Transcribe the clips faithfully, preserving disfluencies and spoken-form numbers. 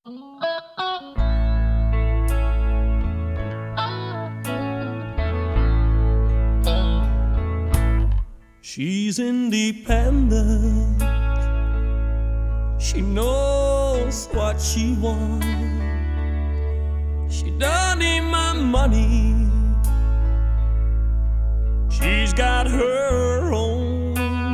She's independent. She knows what she wants. She don't need my money. She's got her own.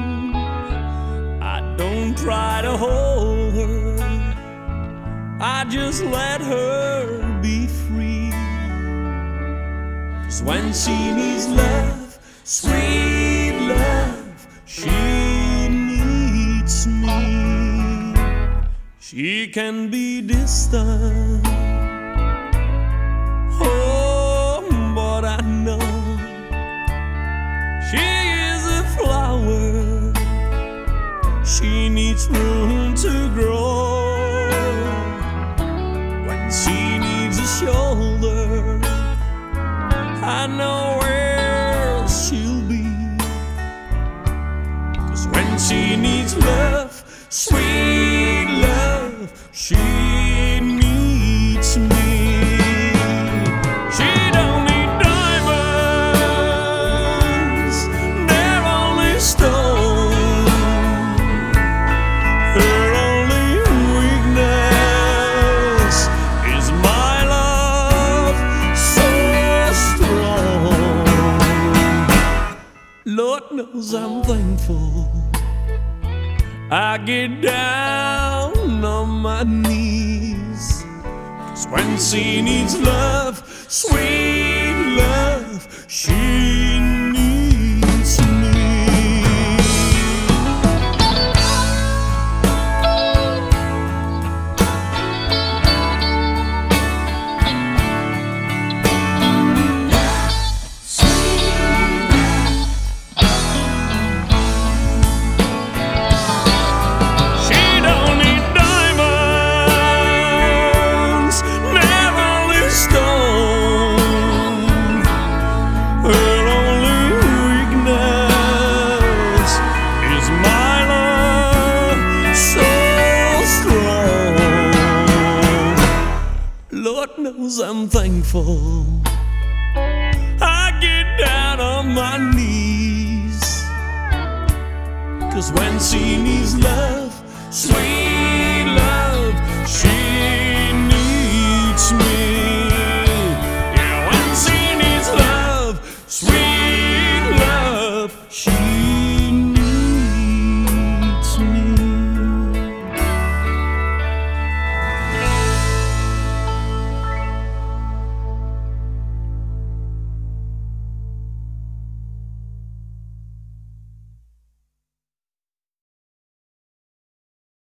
I don't try to hold her. I just let her be free. 'Cause when she needs love, sweet love, she needs me. She can be distant, oh, but I know she is a flower. She needs room to grow. When she needs a shoulder, I know where she'll be. 'Cause when she needs love, sweet love, she needs me. She don't need diamonds, they're only stone. Her only weakness is my love, so strong. Lord knows I'm thankful. I get down on my knees. 'Cause when she needs love, sweet love, she needs me. Lord knows I'm thankful. I get down on my knees. 'Cause when she needs love, sweet